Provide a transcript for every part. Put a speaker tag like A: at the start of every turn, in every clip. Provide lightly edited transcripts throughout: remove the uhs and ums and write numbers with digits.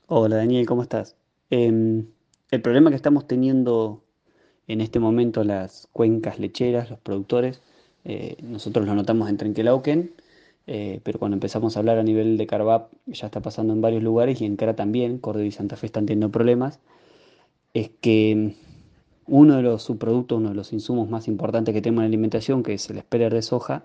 A: Hola Daniel, ¿cómo estás? El problema que estamos teniendo en este momento las cuencas lecheras, los productores, nosotros lo notamos en Trenquelauquen, pero cuando empezamos a hablar a nivel de Carvap ya está pasando en varios lugares y en Cra también, Córdoba y Santa Fe están teniendo problemas, es que uno de los subproductos, uno de los insumos más importantes que tenemos en la alimentación, que es el speller de soja,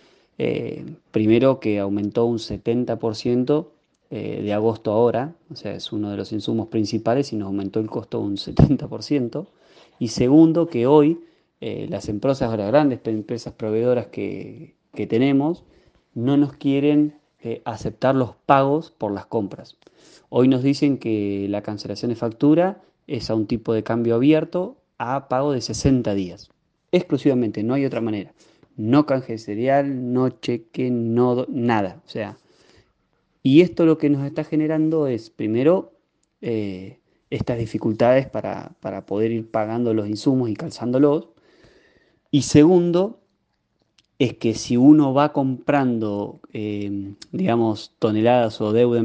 A: primero que aumentó un 70% de agosto a ahora, o sea, es uno de los insumos principales y nos aumentó el costo un 70%. Y segundo, que hoy las empresas, las grandes empresas proveedoras que tenemos, no nos quieren aceptar los pagos por las compras. Hoy nos dicen que la cancelación de factura es a un tipo de cambio abierto a pago de 60 días. Exclusivamente, no hay otra manera. No canje de cereal, no cheque, no nada. O sea, y esto lo que nos está generando es, primero, eh, estas dificultades para poder ir pagando los insumos y calzándolos. Y segundo, es que si uno va comprando, digamos, toneladas o deuda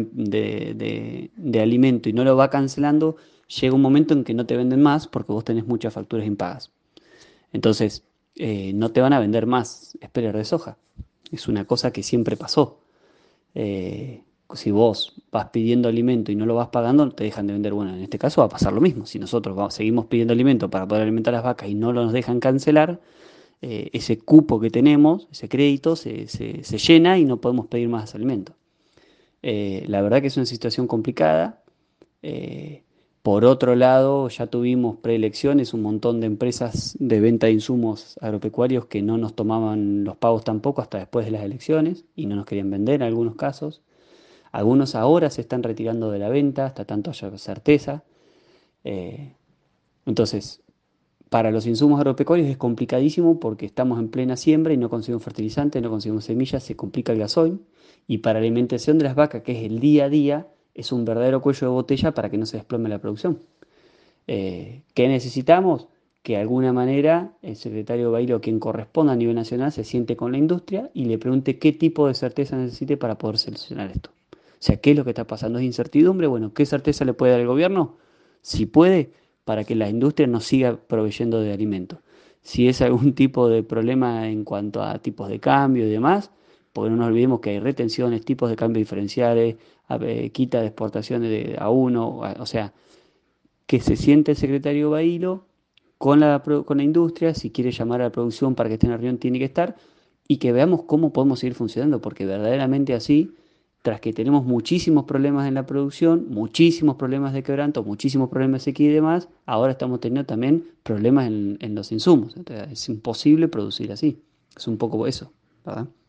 A: de alimento y no lo va cancelando, llega un momento en que no te venden más porque vos tenés muchas facturas impagas. Entonces, no te van a vender más Speller de soja. Es una cosa que siempre pasó. Eh, si vos vas pidiendo alimento y no lo vas pagando, no te dejan de vender. Bueno, en este caso va a pasar lo mismo. Si nosotros seguimos pidiendo alimento para poder alimentar a las vacas y no nos dejan cancelar, ese cupo que tenemos, ese crédito, se llena y no podemos pedir más alimento. La verdad que es una situación complicada. Eh, por otro lado, ya tuvimos preelecciones, un montón de empresas de venta de insumos agropecuarios que no nos tomaban los pagos tampoco hasta después de las elecciones y no nos querían vender en algunos casos. Algunos ahora se están retirando de la venta, hasta tanto haya certeza. Eh, entonces, para los insumos agropecuarios es complicadísimo porque estamos en plena siembra y no conseguimos fertilizantes, no conseguimos semillas, se complica el gasoil. Y para la alimentación de las vacas, que es el día a día, es un verdadero cuello de botella para que no se desplome la producción. ¿Qué necesitamos? Que de alguna manera el secretario Bailo, quien corresponda a nivel nacional, se siente con la industria y le pregunte qué tipo de certeza necesite para poder solucionar esto. O sea, ¿qué es lo que está pasando? ¿Es incertidumbre? Bueno, ¿qué certeza le puede dar el gobierno? Si puede, para que la industria nos siga proveyendo de alimentos. Si es algún tipo de problema en cuanto a tipos de cambio y demás, porque no nos olvidemos que hay retenciones, tipos de cambio diferenciales, quita de exportaciones a uno, o sea, que se siente el secretario Bailo con la industria, si quiere llamar a la producción para que esté en la reunión, tiene que estar, y que veamos cómo podemos seguir funcionando, porque verdaderamente así, tras que tenemos muchísimos problemas en la producción, muchísimos problemas de quebranto, muchísimos problemas de sequía y demás, ahora estamos teniendo también problemas en los insumos. Entonces, es imposible producir así. Es un poco eso, ¿verdad?